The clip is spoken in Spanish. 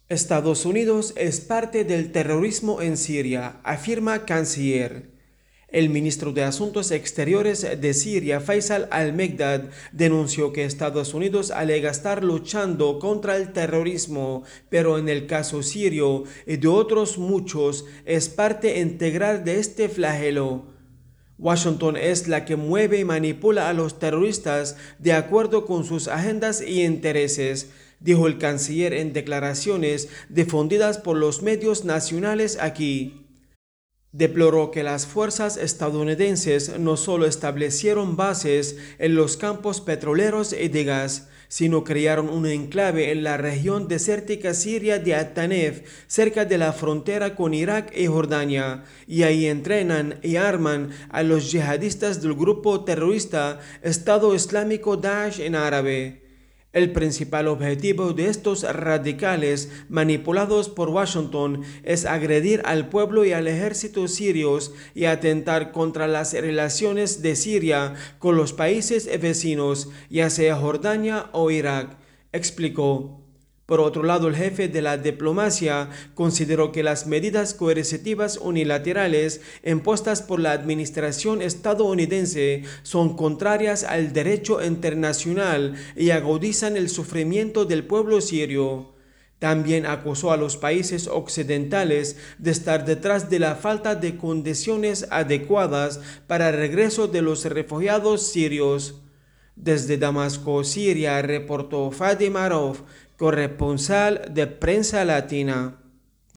Estados Unidos es parte del terrorismo en Siria, afirma canciller. El ministro de Asuntos Exteriores de Siria, Faisal al-Mekdad, denunció que Estados Unidos alega estar luchando contra el terrorismo, pero en el caso sirio y de otros muchos es parte integral de este flagelo. Washington es la que mueve y manipula a los terroristas de acuerdo con sus agendas y intereses, dijo el canciller en declaraciones difundidas por los medios nacionales aquí. Deploró que las fuerzas estadounidenses no solo establecieron bases en los campos petroleros y de gas, sino crearon un enclave en la región desértica siria de At-Tanef, cerca de la frontera con Irak y Jordania, y ahí entrenan y arman a los yihadistas del grupo terrorista Estado Islámico Daesh en árabe. El principal objetivo de estos radicales manipulados por Washington es agredir al pueblo y al ejército sirios y atentar contra las relaciones de Siria con los países vecinos, ya sea Jordania o Irak, explicó. Por otro lado, el jefe de la diplomacia consideró que las medidas coercitivas unilaterales impuestas por la administración estadounidense son contrarias al derecho internacional y agudizan el sufrimiento del pueblo sirio. También acusó a los países occidentales de estar detrás de la falta de condiciones adecuadas para el regreso de los refugiados sirios. Desde Damasco, Siria, reportó Fadi Marov, corresponsal de Prensa Latina.